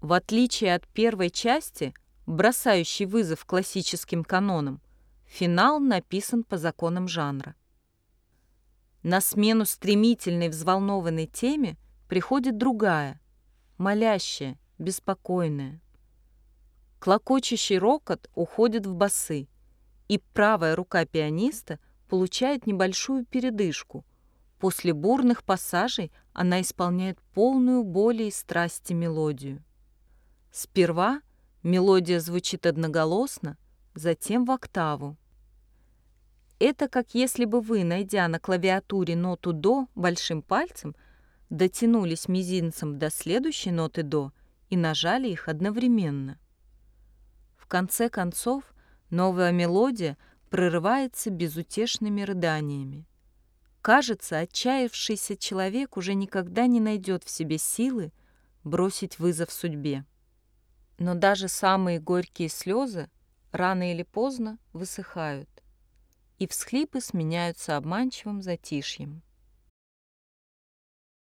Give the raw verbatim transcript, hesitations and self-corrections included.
В отличие от первой части, бросающей вызов классическим канонам, финал написан по законам жанра. На смену стремительной взволнованной теме приходит другая, молящая, беспокойная. Клокочущий рокот уходит в басы, и правая рука пианиста получает небольшую передышку. После бурных пассажей она исполняет полную боли и страсти мелодию. Сперва мелодия звучит одноголосно, затем в октаву. Это как если бы вы, найдя на клавиатуре ноту «до» большим пальцем, дотянулись мизинцем до следующей ноты «до» и нажали их одновременно. В конце концов, новая мелодия прерывается безутешными рыданиями. Кажется, отчаявшийся человек уже никогда не найдет в себе силы бросить вызов судьбе. Но даже самые горькие слезы рано или поздно высыхают, и всхлипы сменяются обманчивым затишьем.